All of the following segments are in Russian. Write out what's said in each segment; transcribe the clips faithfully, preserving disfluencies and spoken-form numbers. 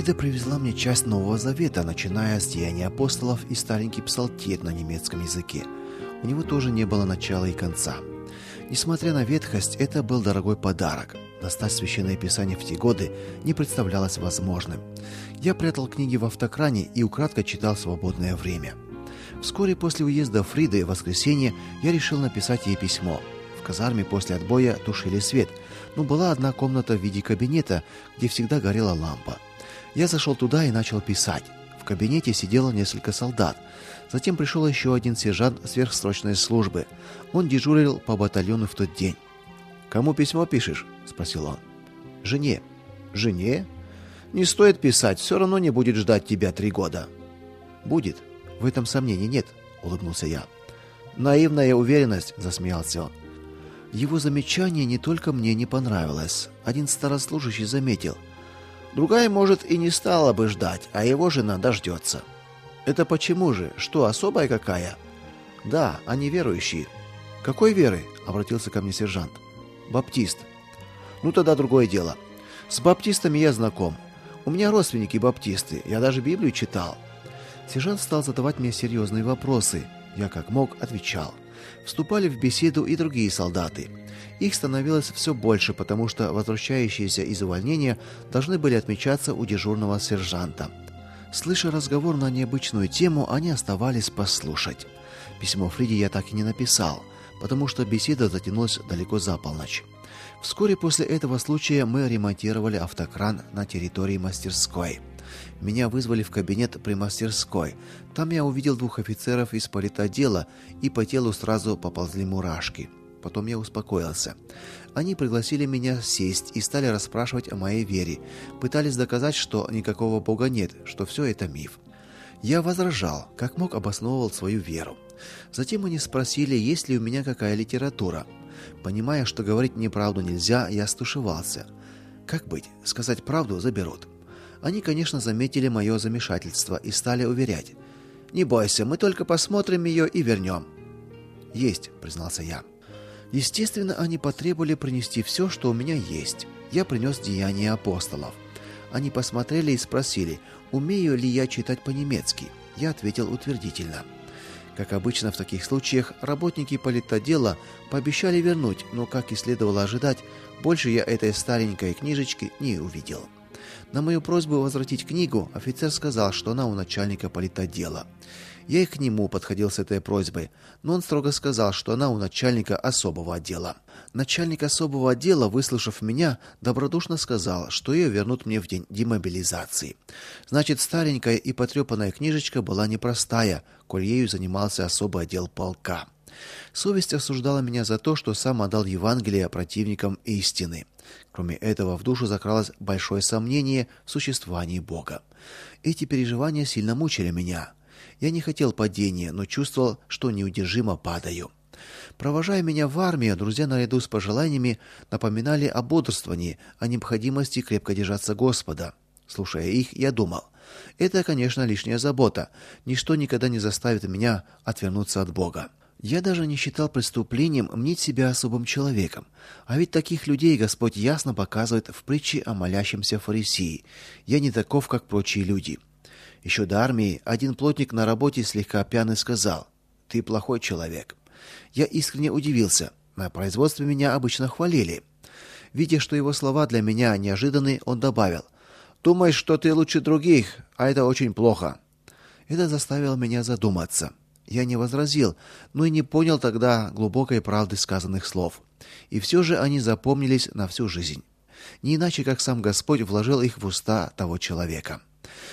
Фрида привезла мне часть Нового Завета, начиная с Деяний апостолов и старенький псалтирь на немецком языке. У него тоже не было начала и конца. Несмотря на ветхость, это был дорогой подарок. Достать священное писание в те годы не представлялось возможным. Я прятал книги в автокране и украдкой читал в свободное время. Вскоре после уезда Фриды в воскресенье я решил написать ей письмо. В казарме после отбоя тушили свет, но была одна комната в виде кабинета, где всегда горела лампа. Я зашел туда и начал писать. В кабинете сидело несколько солдат. Затем пришел еще один сержант сверхсрочной службы. Он дежурил по батальону в тот день. «Кому письмо пишешь?» – спросил он. «Жене». «Жене? Не стоит писать, все равно не будет ждать тебя три года». «Будет. В этом сомнений нет», – улыбнулся я. «Наивная уверенность», – засмеялся он. Его замечание не только мне не понравилось. Один старослужащий заметил: «Другая, может, и не стала бы ждать, а его жена дождется». «Это почему же? Что, особая какая?» «Да, они верующие». «Какой веры?» – обратился ко мне сержант. «Баптист». «Ну тогда другое дело. С баптистами я знаком. У меня родственники баптисты, я даже Библию читал». Сержант стал задавать мне серьезные вопросы. Я как мог отвечал. Вступали в беседу и другие солдаты. Их становилось все больше, потому что возвращающиеся из увольнения должны были отмечаться у дежурного сержанта. Слыша разговор на необычную тему, они оставались послушать. Письмо Фриде я так и не написал, потому что беседа затянулась далеко за полночь. Вскоре после этого случая мы ремонтировали автокран на территории мастерской. Меня вызвали в кабинет при мастерской. Там я увидел двух офицеров из политотдела, и по телу сразу поползли мурашки. Потом я успокоился. Они пригласили меня сесть и стали расспрашивать о моей вере. Пытались доказать, что никакого Бога нет, что все это миф. Я возражал, как мог обосновывал свою веру. Затем они спросили, есть ли у меня какая литература. Понимая, что говорить неправду нельзя, я стушевался. Как быть? Сказать правду заберут. Они, конечно, заметили мое замешательство и стали уверять: «Не бойся, мы только посмотрим ее и вернем». «Есть», — признался я. Естественно, они потребовали принести все, что у меня есть. Я принес Деяния апостолов. Они посмотрели и спросили, умею ли я читать по-немецки. Я ответил утвердительно. Как обычно в таких случаях, работники политотдела пообещали вернуть, но, как и следовало ожидать, больше я этой старенькой книжечки не увидел. На мою просьбу возвратить книгу офицер сказал, что она у начальника политотдела. Я и к нему подходил с этой просьбой, но он строго сказал, что она у начальника особого отдела. Начальник особого отдела, выслушав меня, добродушно сказал, что ее вернут мне в день демобилизации. Значит, старенькая и потрепанная книжечка была непростая, коль ею занимался особый отдел полка. Совесть осуждала меня за то, что сам отдал Евангелие противникам истины. Кроме этого, в душу закралось большое сомнение в существовании Бога. Эти переживания сильно мучили меня. Я не хотел падения, но чувствовал, что неудержимо падаю. Провожая меня в армию, друзья наряду с пожеланиями напоминали о бодрствовании, о необходимости крепко держаться Господа. Слушая их, я думал: это, конечно, лишняя забота. Ничто никогда не заставит меня отвернуться от Бога. Я даже не считал преступлением мнить себя особым человеком. А ведь таких людей Господь ясно показывает в притче о молящемся фарисее. Я не таков, как прочие люди. Еще до армии один плотник на работе слегка пьяный сказал: «Ты плохой человек». Я искренне удивился. На производстве меня обычно хвалили. Видя, что его слова для меня неожиданны, он добавил: «Думаешь, что ты лучше других, а это очень плохо». Это заставило меня задуматься. Я не возразил, но и не понял тогда глубокой правды сказанных слов. И все же они запомнились на всю жизнь. Не иначе, как сам Господь вложил их в уста того человека.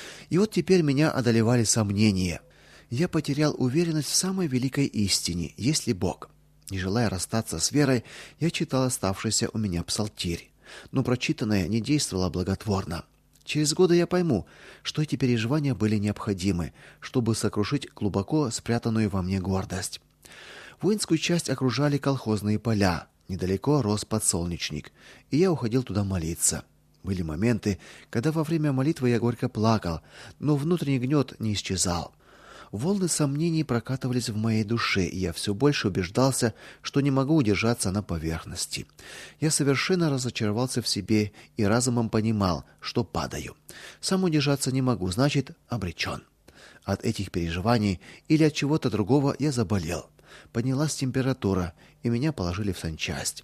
И вот теперь меня одолевали сомнения. Я потерял уверенность в самой великой истине, есть ли Бог. Не желая расстаться с верой, я читал оставшийся у меня псалтирь. Но прочитанное не действовало благотворно. Через годы я пойму, что эти переживания были необходимы, чтобы сокрушить глубоко спрятанную во мне гордость. Воинскую часть окружали колхозные поля. Недалеко рос подсолнечник, и я уходил туда молиться. Были моменты, когда во время молитвы я горько плакал, но внутренний гнет не исчезал. Волны сомнений прокатывались в моей душе, и я все больше убеждался, что не могу удержаться на поверхности. Я совершенно разочаровался в себе и разумом понимал, что падаю. Сам удержаться не могу, значит, обречен. От этих переживаний или от чего-то другого я заболел. Поднялась температура, и меня положили в санчасть.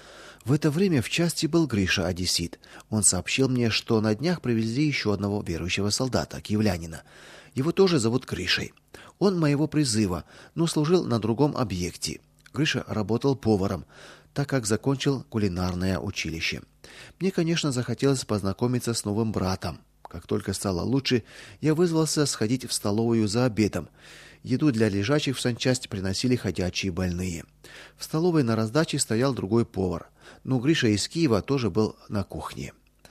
В это время в части был Гриша одессит. Он сообщил мне, что на днях привезли еще одного верующего солдата, киевлянина. Его тоже зовут Гришей. Он моего призыва, но служил на другом объекте. Гриша работал поваром, так как закончил кулинарное училище. Мне, конечно, захотелось познакомиться с новым братом. Как только стало лучше, я вызвался сходить в столовую за обедом. Еду для лежачих в санчасть приносили ходячие больные. В столовой на раздаче стоял другой повар, но Гриша из Киева тоже был на кухне.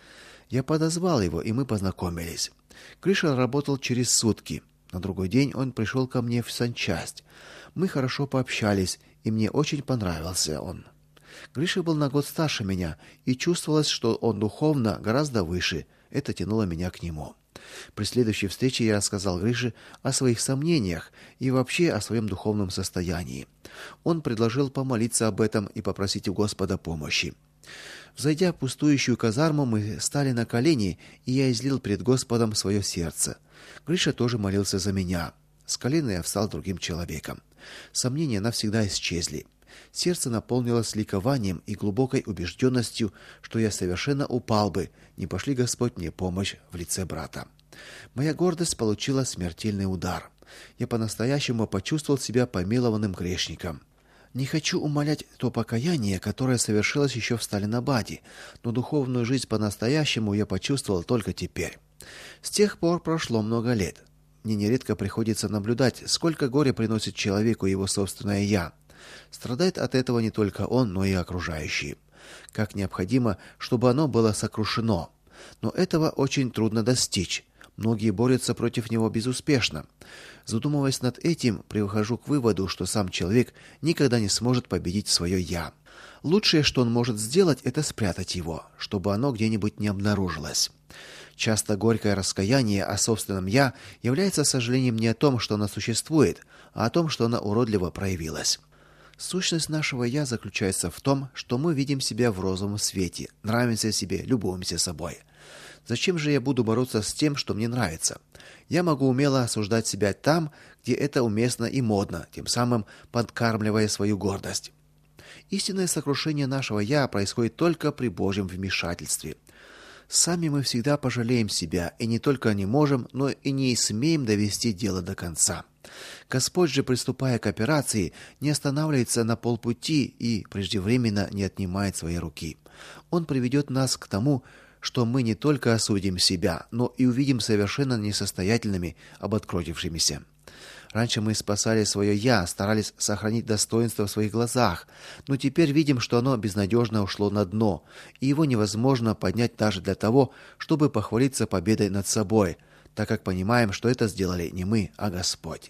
Я подозвал его, и мы познакомились. Гриша работал через сутки. На другой день он пришел ко мне в санчасть. Мы хорошо пообщались, и мне очень понравился он. Гриша был на год старше меня, и чувствовалось, что он духовно гораздо выше. Это тянуло меня к нему. При следующей встрече я рассказал Грише о своих сомнениях и вообще о своем духовном состоянии. Он предложил помолиться об этом и попросить у Господа помощи. Взойдя в пустующую казарму, мы стали на колени, и я излил пред Господом свое сердце. Гриша тоже молился за меня. С колена я встал другим человеком. Сомнения навсегда исчезли. Сердце наполнилось ликованием и глубокой убежденностью, что я совершенно упал бы, не пошли Господь мне помощь в лице брата. Моя гордость получила смертельный удар. Я по-настоящему почувствовал себя помилованным грешником. Не хочу умалять то покаяние, которое совершилось еще в Сталинабаде, но духовную жизнь по-настоящему я почувствовал только теперь. С тех пор прошло много лет. Мне нередко приходится наблюдать, сколько горя приносит человеку его собственное «я». Страдает от этого не только он, но и окружающие. Как необходимо, чтобы оно было сокрушено. Но этого очень трудно достичь. Многие борются против него безуспешно. Задумываясь над этим, прихожу к выводу, что сам человек никогда не сможет победить свое «я». Лучшее, что он может сделать, это спрятать его, чтобы оно где-нибудь не обнаружилось. Часто горькое раскаяние о собственном «я» является сожалением не о том, что оно существует, а о том, что оно уродливо проявилось. Сущность нашего «я» заключается в том, что мы видим себя в розовом свете, нравимся себе, любуемся собой. Зачем же я буду бороться с тем, что мне нравится? Я могу умело осуждать себя там, где это уместно и модно, тем самым подкармливая свою гордость. Истинное сокрушение нашего «я» происходит только при Божьем вмешательстве. Сами мы всегда пожалеем себя, и не только не можем, но и не смеем довести дело до конца. Господь же, приступая к операции, не останавливается на полпути и преждевременно не отнимает своей руки. Он приведет нас к тому, что мы не только осудим себя, но и увидим совершенно несостоятельными, обанкротившимися. Раньше мы спасали свое «я», старались сохранить достоинство в своих глазах, но теперь видим, что оно безнадежно ушло на дно, и его невозможно поднять даже для того, чтобы похвалиться победой над собой, так как понимаем, что это сделали не мы, а Господь.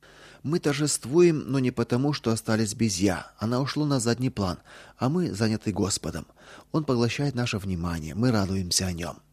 Мы торжествуем, но не потому, что остались без «я». Оно ушло на задний план, а мы заняты Господом. Он поглощает наше внимание, мы радуемся о нем.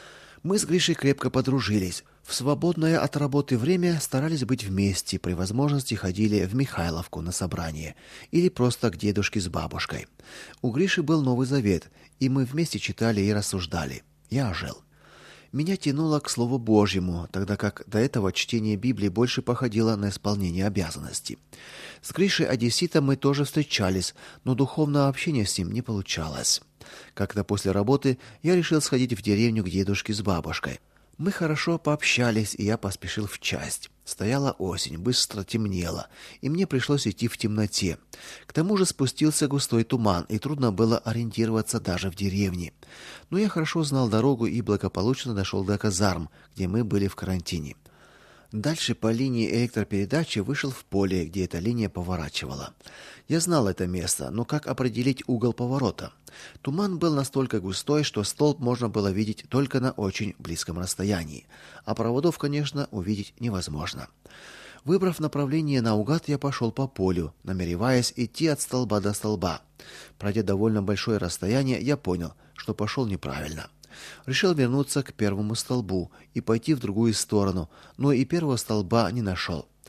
Мы с Гришей крепко подружились. В свободное от работы время старались быть вместе, при возможности ходили в Михайловку на собрание или просто к дедушке с бабушкой. У Гриши был Новый Завет, и мы вместе читали и рассуждали. Я ожил. Меня тянуло к Слову Божьему, тогда как до этого чтение Библии больше походило на исполнение обязанностей. С Гришей одесситом мы тоже встречались, но духовного общения с ним не получалось. Как-то после работы я решил сходить в деревню к дедушке с бабушкой. Мы хорошо пообщались, и я поспешил в часть. Стояла осень, быстро темнело, и мне пришлось идти в темноте. К тому же спустился густой туман, и трудно было ориентироваться даже в деревне. Но я хорошо знал дорогу и благополучно дошел до казарм, где мы были в карантине. Дальше по линии электропередачи вышел в поле, где эта линия поворачивала. Я знал это место, но как определить угол поворота? Туман был настолько густой, что столб можно было видеть только на очень близком расстоянии, а проводов, конечно, увидеть невозможно. Выбрав направление наугад, я пошел по полю, намереваясь идти от столба до столба. Пройдя довольно большое расстояние, я понял, что пошел неправильно. Решил вернуться к первому столбу и пойти в другую сторону, но и первого столба не нашел.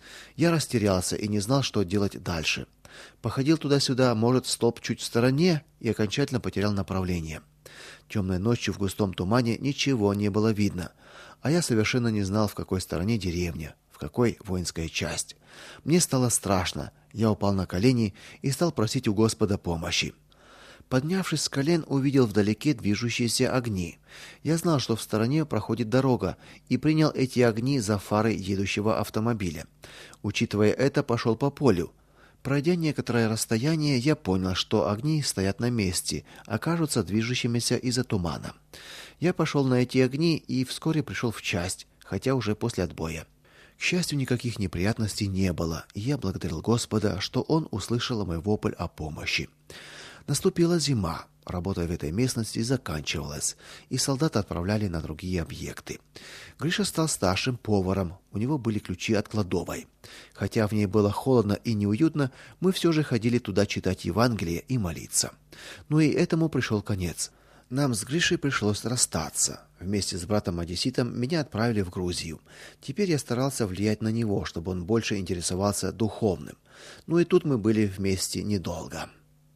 Я растерялся и не знал, что делать дальше. Походил туда-сюда, может, столб чуть в стороне, и окончательно потерял направление. Темной ночью в густом тумане ничего не было видно, а я совершенно не знал, в какой стороне деревня, в какой воинская часть. Мне стало страшно. Я упал на колени и стал просить у Господа помощи. Поднявшись с колен, увидел вдалеке движущиеся огни. Я знал, что в стороне проходит дорога, и принял эти огни за фары едущего автомобиля. Учитывая это, пошел по полю. Пройдя некоторое расстояние, я понял, что огни стоят на месте, а кажутся движущимися из-за тумана. Я пошел на эти огни и вскоре пришел в часть, хотя уже после отбоя. К счастью, никаких неприятностей не было, и я благодарил Господа, что Он услышал мой вопль о помощи. Наступила зима. Работа в этой местности заканчивалась, и солдат отправляли на другие объекты. Гриша стал старшим поваром. У него были ключи от кладовой. Хотя в ней было холодно и неуютно, мы все же ходили туда читать Евангелие и молиться. Но и этому пришел конец. Нам с Гришей пришлось расстаться. Вместе с братом-одесситом меня отправили в Грузию. Теперь я старался влиять на него, чтобы он больше интересовался духовным. Но и тут мы были вместе недолго.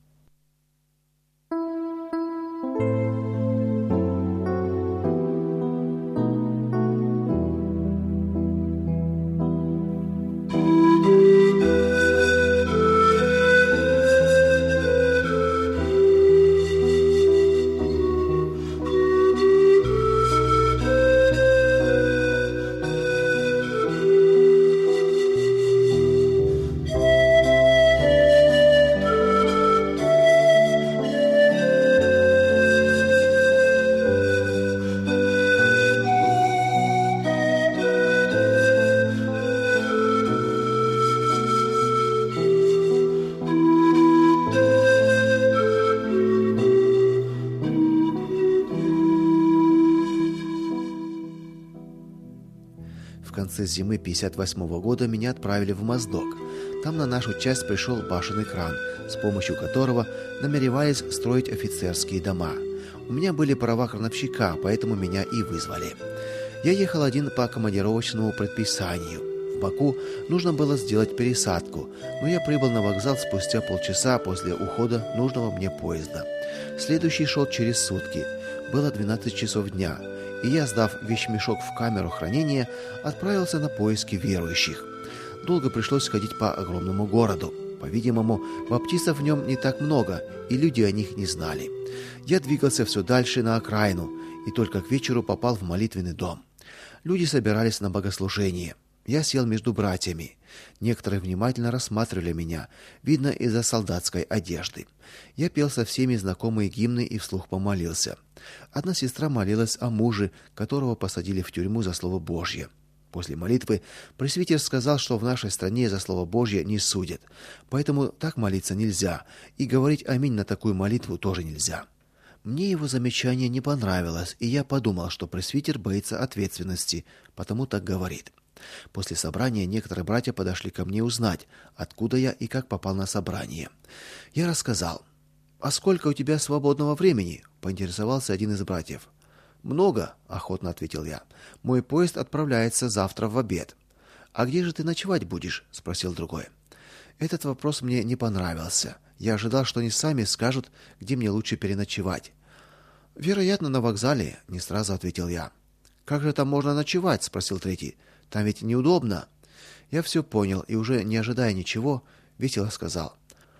В конце зимы пятьдесят восьмого года меня отправили в Моздок. Там на нашу часть пришел башенный кран, с помощью которого намеревались строить офицерские дома. У меня были права крановщика, поэтому меня и вызвали. Я ехал один по командировочному предписанию. В Баку нужно было сделать пересадку, но я прибыл на вокзал спустя полчаса после ухода нужного мне поезда. Следующий шел через сутки. Было двенадцать часов дня. И я, сдав вещмешок в камеру хранения, отправился на поиски верующих. Долго пришлось ходить по огромному городу. По-видимому, баптистов в нем не так много, и люди о них не знали. Я двигался все дальше на окраину, и только к вечеру попал в молитвенный дом. Люди собирались на богослужение. Я сел между братьями. Некоторые внимательно рассматривали меня, видно из-за солдатской одежды. Я пел со всеми знакомые гимны и вслух помолился. Одна сестра молилась о муже, которого посадили в тюрьму за слово Божье. После молитвы пресвитер сказал, что в нашей стране за слово Божье не судят. Поэтому так молиться нельзя, и говорить аминь на такую молитву тоже нельзя. Мне его замечание не понравилось, и я подумал, что пресвитер боится ответственности, потому так говорит. После собрания некоторые братья подошли ко мне узнать, откуда я и как попал на собрание. Я рассказал. «А сколько у тебя свободного времени?» — поинтересовался один из братьев. «Много», — охотно ответил я. «Мой поезд отправляется завтра в обед». «А где же ты ночевать будешь?» — спросил другой. Этот вопрос мне не понравился. Я ожидал, что они сами скажут, где мне лучше переночевать. «Вероятно, на вокзале», — не сразу ответил я. «Как же там можно ночевать?» — спросил третий. «Там ведь неудобно». Я все понял и, уже не ожидая ничего, весело сказал.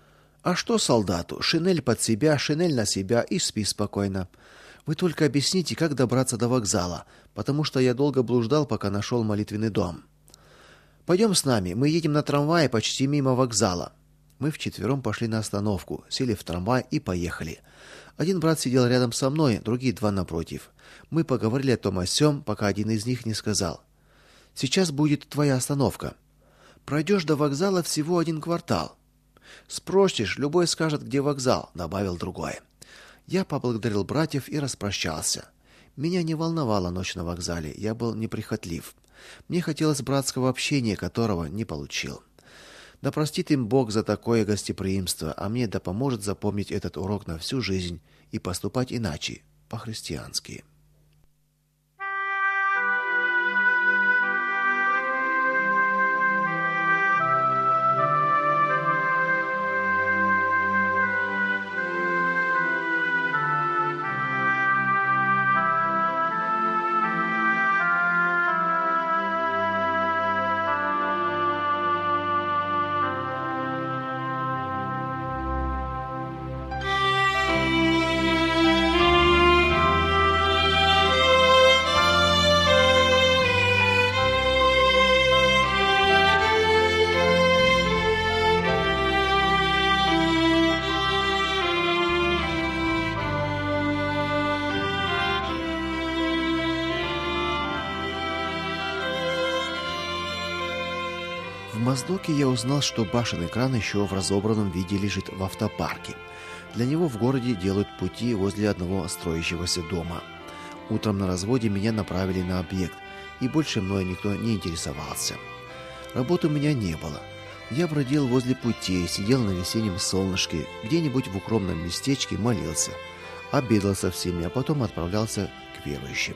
«А что солдату? Шинель под себя, шинель на себя и спи спокойно. Вы только объясните, как добраться до вокзала, потому что я долго блуждал, пока нашел молитвенный дом». «Пойдем с нами, мы едем на трамвае почти мимо вокзала». Мы вчетвером пошли на остановку, сели в трамвай и поехали. Один брат сидел рядом со мной, другие два напротив. Мы поговорили о том о сём, пока один из них не сказал: «Сейчас будет твоя остановка. Пройдешь до вокзала всего один квартал. Спросишь, любой скажет, где вокзал», — добавил другой. Я поблагодарил братьев и распрощался. Меня не волновала ночь на вокзале, я был неприхотлив. Мне хотелось братского общения, которого не получил. Да простит им Бог за такое гостеприимство, а мне да поможет запомнить этот урок на всю жизнь и поступать иначе, по-христиански. В Моздоке я узнал, что башенный кран еще в разобранном виде лежит в автопарке. Для него в городе делают пути возле одного строящегося дома. Утром на разводе меня направили на объект, и больше мной никто не интересовался. Работы у меня не было. Я бродил возле путей, сидел на весеннем солнышке, где-нибудь в укромном местечке молился, обедал со всеми, а потом отправлялся к верующим.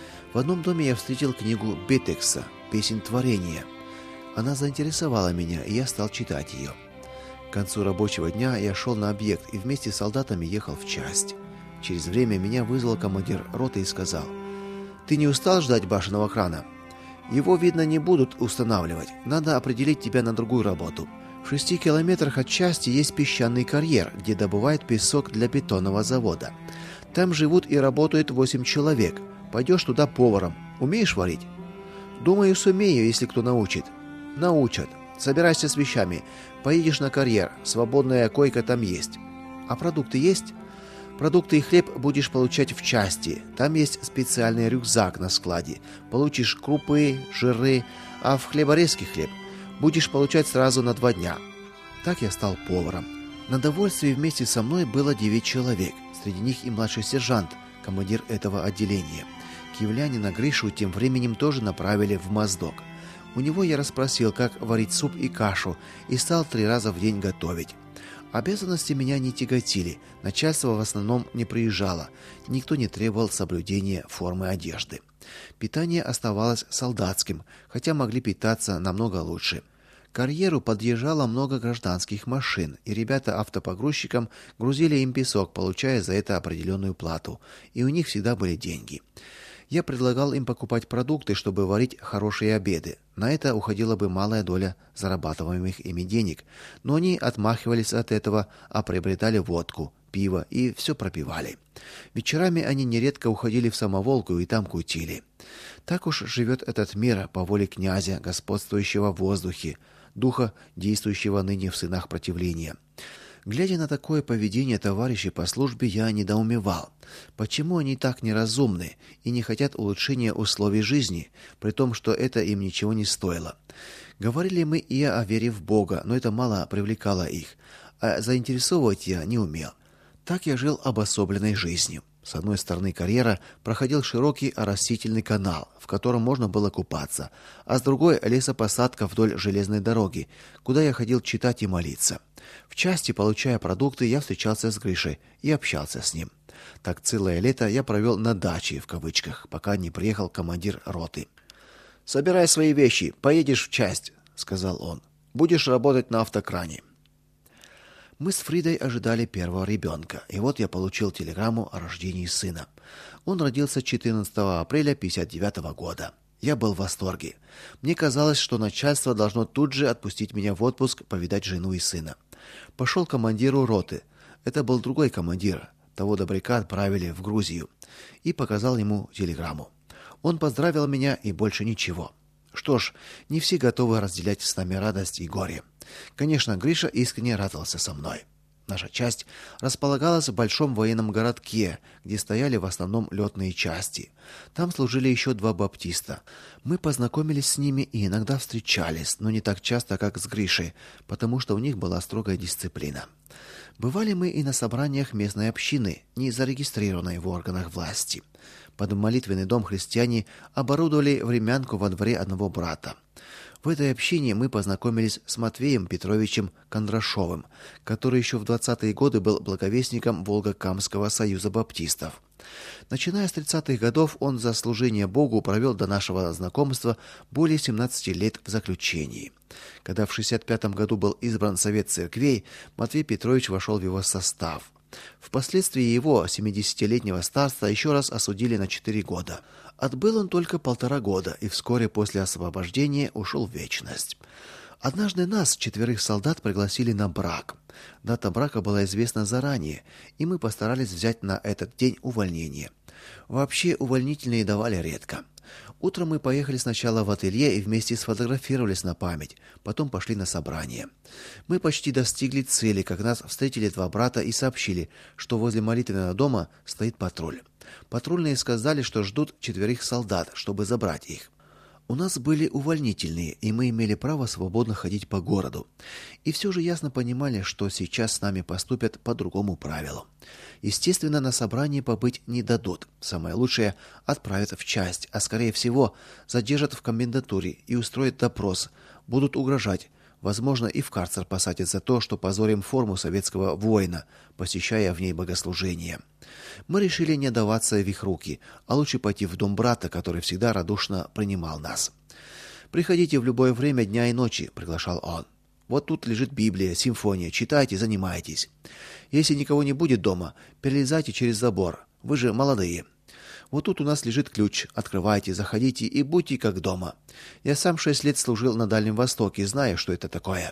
В одном доме я встретил книгу Бетекса «Песнь творения». Она заинтересовала меня, и я стал читать ее. К концу рабочего дня я шел на объект и вместе с солдатами ехал в часть. Через время меня вызвал командир роты и сказал: «Ты не устал ждать башенного крана? Его, видно, не будут устанавливать. Надо определить тебя на другую работу. В шести километрах от части есть песчаный карьер, где добывают песок для бетонного завода. Там живут и работают восемь человек. Пойдешь туда поваром. Умеешь варить?» «Думаю, сумею, если кто научит». «Научат. Собирайся с вещами. Поедешь на карьер. Свободная койка там есть». «А продукты есть?» «Продукты и хлеб будешь получать в части. Там есть специальный рюкзак на складе. Получишь крупы, жиры, а в хлеборезке хлеб будешь получать сразу на два дня». Так я стал поваром. На довольствии вместе со мной было девять человек. Среди них и младший сержант, командир этого отделения. Киевлянина Гришу тем временем тоже направили в Моздок. У него я расспросил, как варить суп и кашу, и стал три раза в день готовить. Обязанности меня не тяготили, начальство в основном не приезжало, никто не требовал соблюдения формы одежды. Питание оставалось солдатским, хотя могли питаться намного лучше. К карьеру подъезжало много гражданских машин, и ребята автопогрузчикам грузили им песок, получая за это определенную плату, и у них всегда были деньги. Я предлагал им покупать продукты, чтобы варить хорошие обеды. На это уходила бы малая доля зарабатываемых ими денег, но они отмахивались от этого, а приобретали водку, пиво и все пропивали. Вечерами они нередко уходили в самоволку и там кутили. Так уж живет этот мир по воле князя, господствующего в воздухе, духа, действующего ныне в сынах противления. Глядя на такое поведение товарищей по службе, я недоумевал, почему они так неразумны и не хотят улучшения условий жизни, при том, что это им ничего не стоило. Говорили мы и о вере в Бога, но это мало привлекало их, а заинтересовывать я не умел. Так я жил обособленной жизнью. С одной стороны карьера проходил широкий оросительный канал, в котором можно было купаться, а с другой лесопосадка вдоль железной дороги, куда я ходил читать и молиться. В части, получая продукты, я встречался с Гришей и общался с ним. Так целое лето я провел на даче в кавычках, пока не приехал командир роты. «Собирай свои вещи, поедешь в часть», — сказал он. «Будешь работать на автокране». Мы с Фридой ожидали первого ребенка, и вот я получил телеграмму о рождении сына. Он родился четырнадцатого апреля пятьдесят девятого года. Я был в восторге. Мне казалось, что начальство должно тут же отпустить меня в отпуск повидать жену и сына. Пошел к командиру роты. Это был другой командир. Того добряка отправили в Грузию. И показал ему телеграмму. Он поздравил меня и больше ничего. Что ж, не все готовы разделять с нами радость и горе. Конечно, Гриша искренне радовался со мной. Наша часть располагалась в большом военном городке, где стояли в основном летные части. Там служили еще два баптиста. Мы познакомились с ними и иногда встречались, но не так часто, как с Гришей, потому что у них была строгая дисциплина. Бывали мы и на собраниях местной общины, не зарегистрированной в органах власти. Под молитвенный дом христиане оборудовали времянку во дворе одного брата. В этой общине мы познакомились с Матвеем Петровичем Кондрашовым, который еще в двадцатые годы был благовестником Волго-Камского союза баптистов. Начиная с тридцатых годов он за служение Богу провел до нашего знакомства более семнадцати лет в заключении. Когда в шестьдесят пятом году был избран Совет церквей, Матвей Петрович вошел в его состав. Впоследствии его, семидесятилетнего старца, еще раз осудили на четыре года. Отбыл он только полтора года и вскоре после освобождения ушел в вечность. Однажды нас, четверых солдат, пригласили на брак. Дата брака была известна заранее, и мы постарались взять на этот день увольнение. Вообще увольнительные давали редко. Утром мы поехали сначала в ателье и вместе сфотографировались на память, потом пошли на собрание. Мы почти достигли цели, как нас встретили два брата и сообщили, что возле молитвенного дома стоит патруль. Патрульные сказали, что ждут четверых солдат, чтобы забрать их. У нас были увольнительные, и мы имели право свободно ходить по городу. И все же ясно понимали, что сейчас с нами поступят по другому правилу. Естественно, на собрании побыть не дадут. Самое лучшее отправят в часть, а скорее всего, задержат в комендатуре и устроят допрос. Будут угрожать. Возможно, и в карцер посадят за то, что позорим форму советского воина, посещая в ней богослужение. Мы решили не отдаваться в их руки, а лучше пойти в дом брата, который всегда радушно принимал нас. «Приходите в любое время дня и ночи», — приглашал он. «Вот тут лежит Библия, симфония, читайте, занимайтесь. Если никого не будет дома, перелезайте через забор, вы же молодые. Вот тут у нас лежит ключ, открывайте, заходите и будьте как дома. Я сам шесть лет служил на Дальнем Востоке, знаю, что это такое».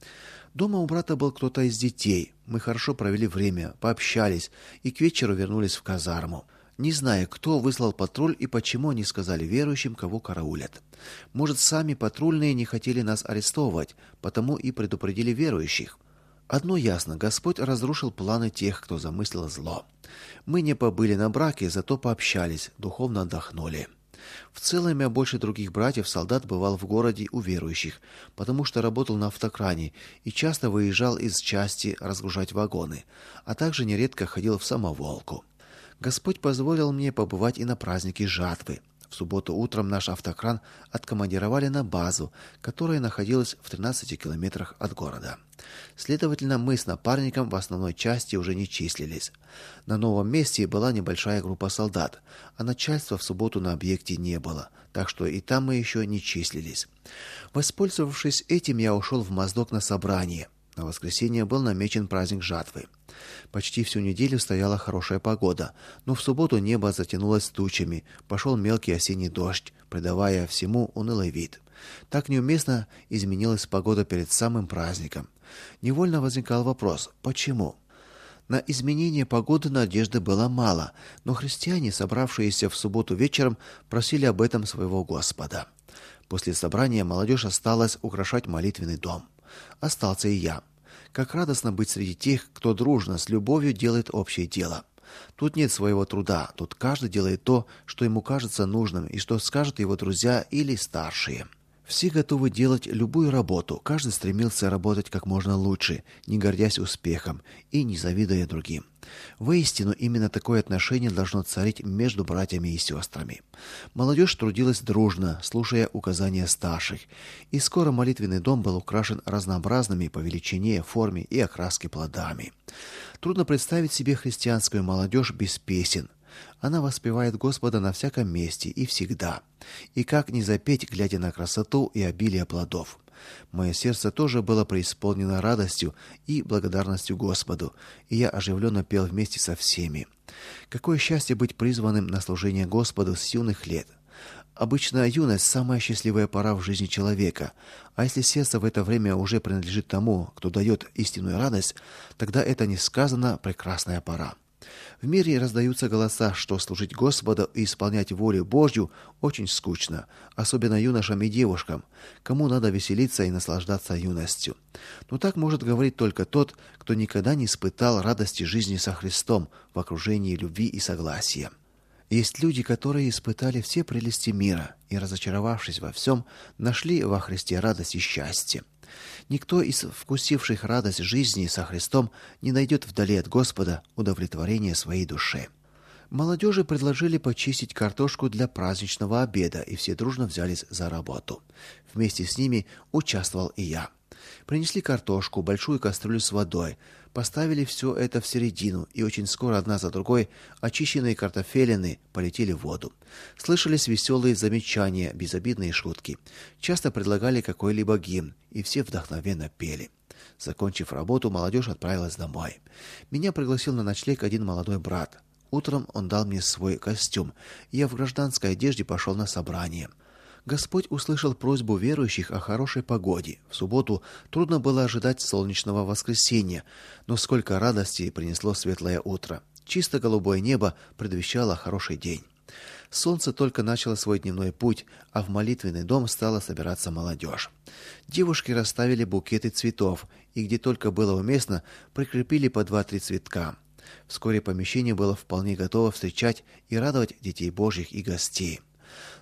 Дома у брата был кто-то из детей. Мы хорошо провели время, пообщались и к вечеру вернулись в казарму. Не знаю, кто выслал патруль и почему они сказали верующим, кого караулят. Может, сами патрульные не хотели нас арестовывать, потому и предупредили верующих. Одно ясно, Господь разрушил планы тех, кто замыслил зло. Мы не побыли на браке, зато пообщались, духовно отдохнули. В целом я больше других братьев-солдат бывал в городе у верующих, потому что работал на автокране и часто выезжал из части разгружать вагоны, а также нередко ходил в самоволку. Господь позволил мне побывать и на празднике жатвы. В субботу утром наш автокран откомандировали на базу, которая находилась в тринадцати километрах от города. Следовательно, мы с напарником в основной части уже не числились. На новом месте была небольшая группа солдат, а начальства в субботу на объекте не было, так что и там мы еще не числились. Воспользовавшись этим, я ушел в Моздок на собрание. На воскресенье был намечен праздник жатвы. Почти всю неделю стояла хорошая погода, но в субботу небо затянулось тучами, пошел мелкий осенний дождь, придавая всему унылый вид. Так неуместно изменилась погода перед самым праздником. Невольно возникал вопрос: почему? На изменение погоды надежды было мало, но христиане, собравшиеся в субботу вечером, просили об этом своего Господа. После собрания молодежь осталась украшать молитвенный дом. Остался и я. Как радостно быть среди тех, кто дружно, с любовью делает общее дело. Тут нет своего труда, тут каждый делает то, что ему кажется нужным и что скажут его друзья или старшие. Все готовы делать любую работу, каждый стремился работать как можно лучше, не гордясь успехом и не завидуя другим. Воистину, именно такое отношение должно царить между братьями и сестрами. Молодежь трудилась дружно, слушая указания старших, и скоро молитвенный дом был украшен разнообразными по величине, форме и окраске плодами. Трудно представить себе христианскую молодежь без песен. Она воспевает Господа на всяком месте и всегда. И как не запеть, глядя на красоту и обилие плодов? Мое сердце тоже было преисполнено радостью и благодарностью Господу, и я оживленно пел вместе со всеми. Какое счастье быть призванным на служение Господу с юных лет. Обычно юность – самая счастливая пора в жизни человека, а если сердце в это время уже принадлежит тому, кто дает истинную радость, тогда это несказанно прекрасная пора. В мире раздаются голоса, что служить Господу и исполнять волю Божью очень скучно, особенно юношам и девушкам, кому надо веселиться и наслаждаться юностью. Но так может говорить только тот, кто никогда не испытал радости жизни со Христом в окружении любви и согласия. Есть люди, которые испытали все прелести мира и, разочаровавшись во всем, нашли во Христе радость и счастье. Никто из вкусивших радость жизни со Христом не найдет вдали от Господа удовлетворения своей душе. Молодежи предложили почистить картошку для праздничного обеда, и все дружно взялись за работу. Вместе с ними участвовал и я. Принесли картошку, большую кастрюлю с водой, поставили все это в середину, и очень скоро одна за другой очищенные картофелины полетели в воду. Слышались веселые замечания, безобидные шутки. Часто предлагали какой-либо гимн, и все вдохновенно пели. Закончив работу, молодежь отправилась домой. Меня пригласил на ночлег один молодой брат. Утром он дал мне свой костюм, и я в гражданской одежде пошел на собрание. Господь услышал просьбу верующих о хорошей погоде. В субботу трудно было ожидать солнечного воскресенья, но сколько радости принесло светлое утро. Чисто голубое небо предвещало хороший день. Солнце только начало свой дневной путь, а в молитвенный дом стала собираться молодежь. Девушки расставили букеты цветов, и где только было уместно, прикрепили по два-три цветка. Вскоре помещение было вполне готово встречать и радовать детей Божьих и гостей.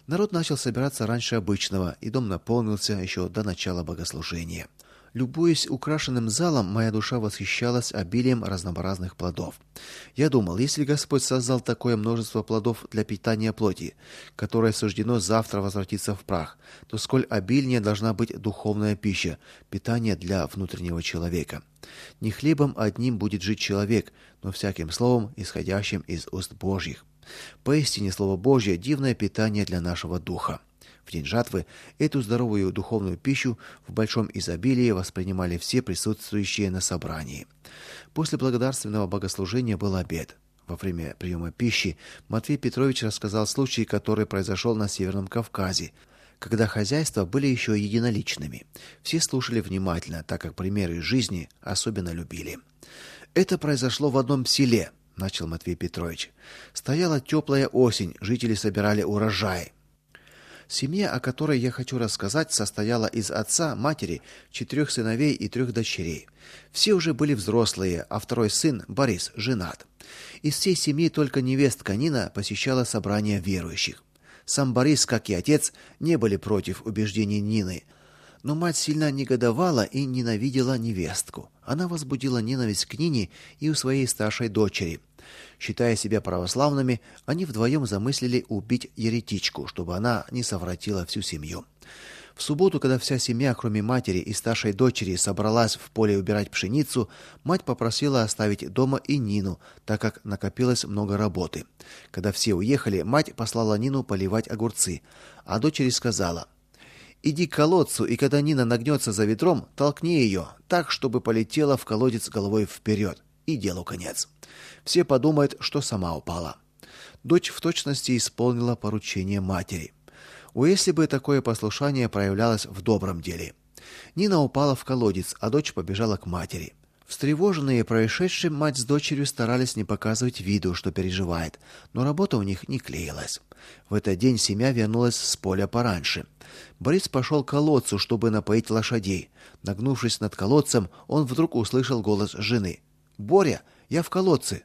Народ начал собираться раньше обычного, и дом наполнился еще до начала богослужения. Любуясь украшенным залом, моя душа восхищалась обилием разнообразных плодов. Я думал, если Господь создал такое множество плодов для питания плоти, которое суждено завтра возвратиться в прах, то сколь обильнее должна быть духовная пища, питание для внутреннего человека. Не хлебом одним будет жить человек, но всяким словом, исходящим из уст Божьих. Поистине Слово Божье – дивное питание для нашего духа. В день жатвы эту здоровую духовную пищу в большом изобилии воспринимали все присутствующие на собрании. После благодарственного богослужения был обед. Во время приема пищи Матвей Петрович рассказал случай, который произошел на Северном Кавказе, когда хозяйства были еще единоличными. Все слушали внимательно, так как примеры из жизни особенно любили. Это произошло в одном селе, начал Матвей Петрович. Стояла теплая осень, жители собирали урожай. Семья, о которой я хочу рассказать, состояла из отца, матери, четырех сыновей и трех дочерей. Все уже были взрослые, а второй сын, Борис, женат. Из всей семьи только невестка Нина посещала собрания верующих. Сам Борис, как и отец, не были против убеждений Нины. Но мать сильно негодовала и ненавидела невестку. Она возбудила ненависть к Нине и у своей старшей дочери. Считая себя православными, они вдвоем замыслили убить еретичку, чтобы она не совратила всю семью. В субботу, когда вся семья, кроме матери и старшей дочери, собралась в поле убирать пшеницу, мать попросила оставить дома и Нину, так как накопилось много работы. Когда все уехали, мать послала Нину поливать огурцы, а дочери сказала: «Иди к колодцу, и когда Нина нагнется за ведром, толкни ее, так, чтобы полетела в колодец головой вперед, и делу конец. Все подумают, что сама упала». Дочь в точности исполнила поручение матери. О, если бы такое послушание проявлялось в добром деле. Нина упала в колодец, а дочь побежала к матери. Встревоженные происшедшим, мать с дочерью старались не показывать виду, что переживает, но работа у них не клеилась. В этот день семья вернулась с поля пораньше. Борис пошел к колодцу, чтобы напоить лошадей. Нагнувшись над колодцем, он вдруг услышал голос жены: «Боря, я в колодце».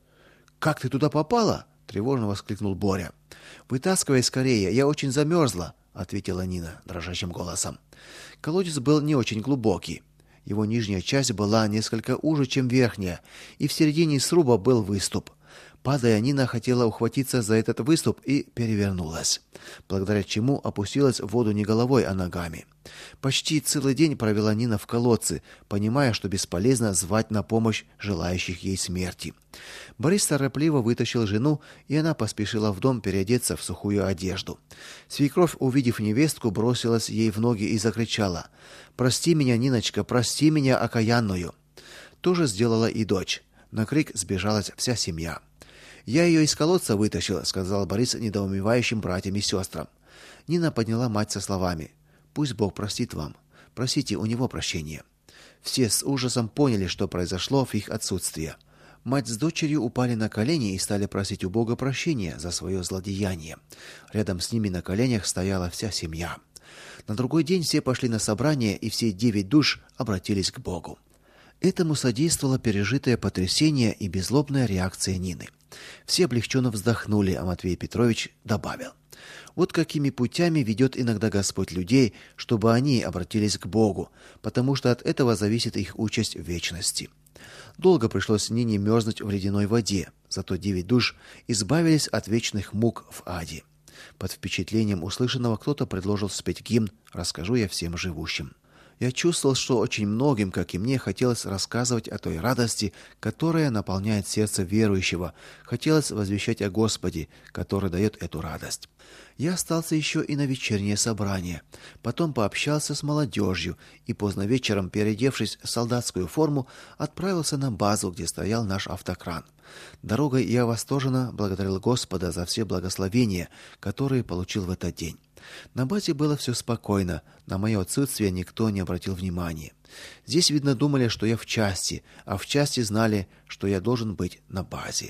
«Как ты туда попала?» — тревожно воскликнул Боря. «Вытаскивай скорее, я очень замерзла», — ответила Нина дрожащим голосом. Колодец был не очень глубокий. Его нижняя часть была несколько уже, чем верхняя, и в середине сруба был выступ. Падая, Нина хотела ухватиться за этот выступ и перевернулась, благодаря чему опустилась в воду не головой, а ногами. Почти целый день провела Нина в колодце, понимая, что бесполезно звать на помощь желающих ей смерти. Борис торопливо вытащил жену, и она поспешила в дом переодеться в сухую одежду. Свекровь, увидев невестку, бросилась ей в ноги и закричала: «Прости меня, Ниночка, прости меня, окаянную». То же сделала и дочь. На крик сбежалась вся семья. «Я ее из колодца вытащил», — сказал Борис недоумевающим братьям и сестрам. Нина подняла мать со словами: «Пусть Бог простит вам. Просите у него прощения». Все с ужасом поняли, что произошло в их отсутствие. Мать с дочерью упали на колени и стали просить у Бога прощения за свое злодеяние. Рядом с ними на коленях стояла вся семья. На другой день все пошли на собрание, и все девять душ обратились к Богу. Этому содействовало пережитое потрясение и беззлобная реакция Нины. Все облегченно вздохнули, а Матвей Петрович добавил: «Вот какими путями ведет иногда Господь людей, чтобы они обратились к Богу, потому что от этого зависит их участь в вечности». Долго пришлось Нине мерзнуть в ледяной воде, зато девять душ избавились от вечных мук в аде. Под впечатлением услышанного кто-то предложил спеть гимн «Расскажу я всем живущим». Я чувствовал, что очень многим, как и мне, хотелось рассказывать о той радости, которая наполняет сердце верующего. Хотелось возвещать о Господе, который дает эту радость. Я остался еще и на вечернее собрание. Потом пообщался с молодежью и поздно вечером, переодевшись в солдатскую форму, отправился на базу, где стоял наш автокран. Дорогой я восторженно благодарил Господа за все благословения, которые получил в этот день. На базе было все спокойно, на мое отсутствие никто не обратил внимания. Здесь, видно, думали, что я в части, а в части знали, что я должен быть на базе.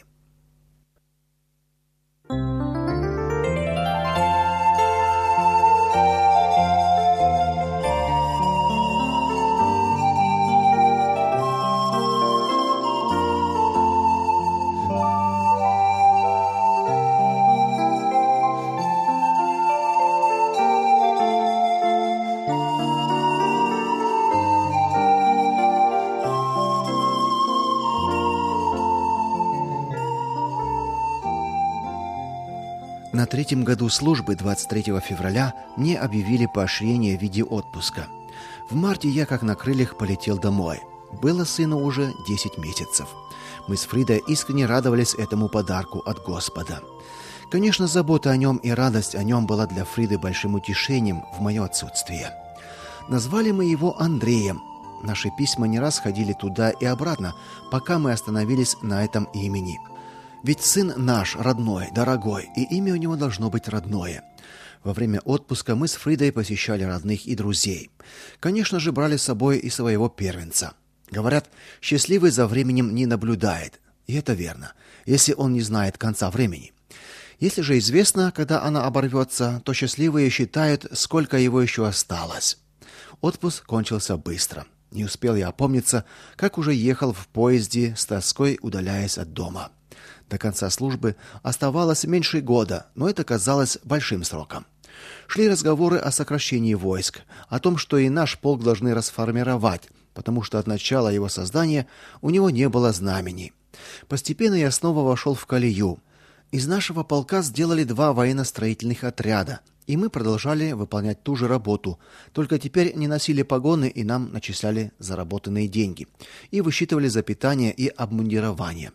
На третьем году службы двадцать третьего февраля мне объявили поощрение в виде отпуска. В марте я как на крыльях полетел домой. Было сыну уже десять месяцев. Мы с Фридой искренне радовались этому подарку от Господа. Конечно, забота о нем и радость о нем была для Фриды большим утешением в мое отсутствие. Назвали мы его Андреем. Наши письма не раз ходили туда и обратно, пока мы остановились на этом имени. Ведь сын наш родной, дорогой, и имя у него должно быть родное. Во время отпуска мы с Фридой посещали родных и друзей. Конечно же, брали с собой и своего первенца. Говорят, счастливый за временем не наблюдает. И это верно, если он не знает конца времени. Если же известно, когда она оборвется, то счастливые считают, сколько его еще осталось. Отпуск кончился быстро. Не успел я опомниться, как уже ехал в поезде, с тоской удаляясь от дома. До конца службы оставалось меньше года, но это казалось большим сроком. Шли разговоры о сокращении войск, о том, что и наш полк должны расформировать, потому что от начала его создания у него не было знамени. Постепенно я снова вошел в колею. Из нашего полка сделали два военно-строительных отряда, и мы продолжали выполнять ту же работу, только теперь не носили погоны и нам начисляли заработанные деньги и высчитывали за питание и обмундирование.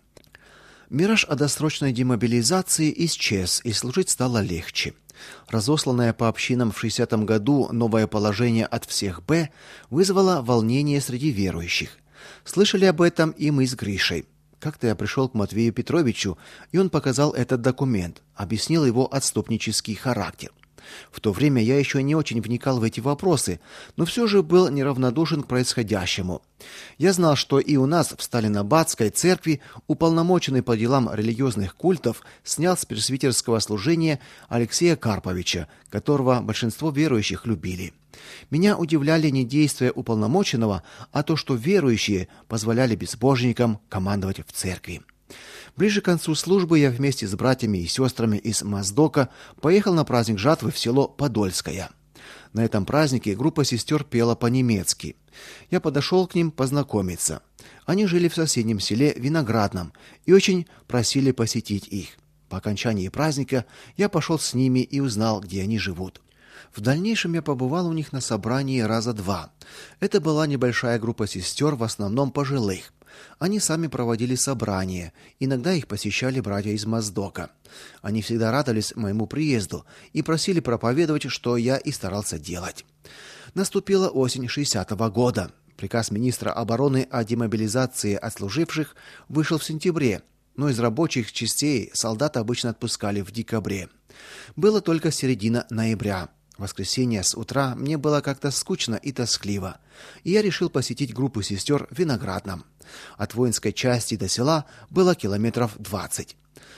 Мираж о досрочной демобилизации исчез, и служить стало легче. Разосланное по общинам в шестидесятом году новое положение от всех Б вызвало волнение среди верующих. Слышали об этом и мы с Гришей. Как-то я пришел к Матвею Петровичу, и он показал этот документ, объяснил его отступнический характер. В то время я еще не очень вникал в эти вопросы, но все же был неравнодушен к происходящему. Я знал, что и у нас в Сталинобатской церкви уполномоченный по делам религиозных культов снял с пресвитерского служения Алексея Карповича, которого большинство верующих любили. Меня удивляли не действия уполномоченного, а то, что верующие позволяли безбожникам командовать в церкви. Ближе к концу службы я вместе с братьями и сестрами из Моздока поехал на праздник жатвы в село Подольское. На этом празднике группа сестер пела по-немецки. Я подошел к ним познакомиться. Они жили в соседнем селе Виноградном и очень просили посетить их. По окончании праздника я пошел с ними и узнал, где они живут. В дальнейшем я побывал у них на собрании раза два. Это была небольшая группа сестер, в основном пожилых. Они сами проводили собрания, иногда их посещали братья из Моздока. Они всегда радовались моему приезду и просили проповедовать, что я и старался делать. Наступила осень шестидесятого года. Приказ министра обороны о демобилизации отслуживших вышел в сентябре, но из рабочих частей солдат обычно отпускали в декабре. Было только середина ноября. В воскресенье с утра мне было как-то скучно и тоскливо, и я решил посетить группу сестер в Виноградном. От воинской части до села было километров двадцать.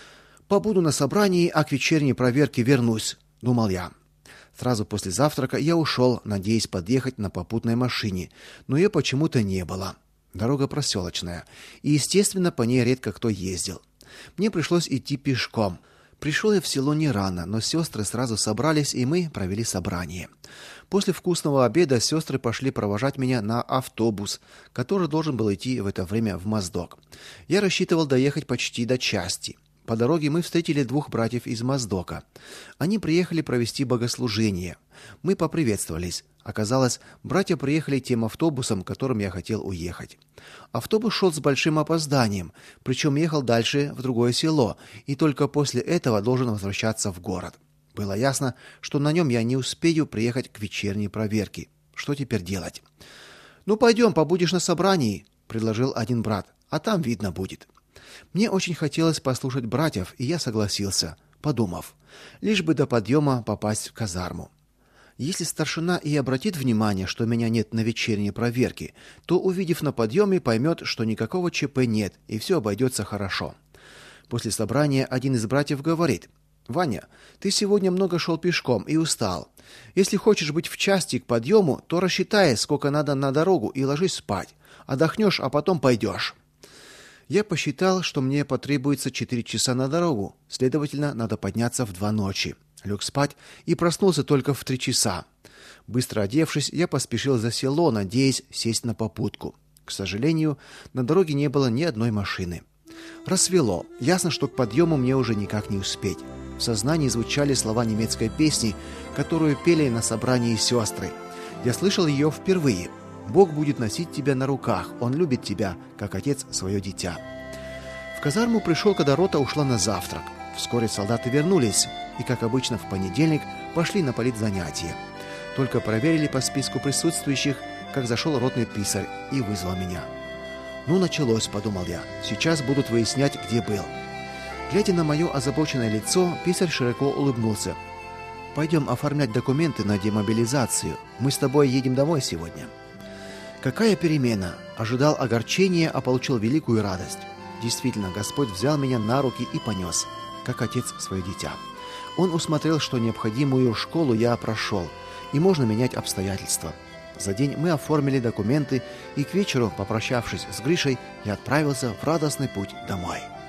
Побуду на собрании, а к вечерней проверке вернусь, думал я. Сразу после завтрака я ушел, надеясь подъехать на попутной машине, но ее почему-то не было. Дорога проселочная, и, естественно, по ней редко кто ездил. Мне пришлось идти пешком. Пришел я в село не рано, но сестры сразу собрались, и мы провели собрание. После вкусного обеда сестры пошли провожать меня на автобус, который должен был идти в это время в Моздок. Я рассчитывал доехать почти до части. По дороге мы встретили двух братьев из Моздока. Они приехали провести богослужение. Мы поприветствовались. Оказалось, братья приехали тем автобусом, которым я хотел уехать. Автобус шел с большим опозданием, причем ехал дальше в другое село, и только после этого должен возвращаться в город. Было ясно, что на нем я не успею приехать к вечерней проверке. Что теперь делать? Ну пойдем, побудешь на собрании, предложил один брат. А там видно будет. Мне очень хотелось послушать братьев, и я согласился, подумав, лишь бы до подъема попасть в казарму. Если старшина и обратит внимание, что меня нет на вечерней проверке, то, увидев на подъеме, поймет, что никакого ЧП нет, и все обойдется хорошо. После собрания один из братьев говорит: «Ваня, ты сегодня много шел пешком и устал. Если хочешь быть в части к подъему, то рассчитай, сколько надо на дорогу, и ложись спать. Отдохнешь, а потом пойдешь». Я посчитал, что мне потребуется четыре часа на дорогу, следовательно, надо подняться в два ночи. Лег спать и проснулся только в три часа. Быстро одевшись, я поспешил за село, надеясь сесть на попутку. К сожалению, на дороге не было ни одной машины. Рассвело. Ясно, что к подъему мне уже никак не успеть. В сознании звучали слова немецкой песни, которую пели на собрании сестры. Я слышал ее впервые. «Бог будет носить тебя на руках, Он любит тебя, как отец свое дитя». В казарму пришел, когда рота ушла на завтрак. Вскоре солдаты вернулись и, как обычно в понедельник, пошли на политзанятия. Только проверили по списку присутствующих, как зашел ротный писарь и вызвал меня. «Ну, началось», — подумал я. «Сейчас будут выяснять, где был». Глядя на мое озабоченное лицо, писарь широко улыбнулся. «Пойдем оформлять документы на демобилизацию. Мы с тобой едем домой сегодня». Какая перемена! Ожидал огорчения, а получил великую радость. Действительно, Господь взял меня на руки и понес, как отец свое дитя. Он усмотрел, что необходимую школу я прошел, и можно менять обстоятельства. За день мы оформили документы, и к вечеру, попрощавшись с Гришей, я отправился в радостный путь домой.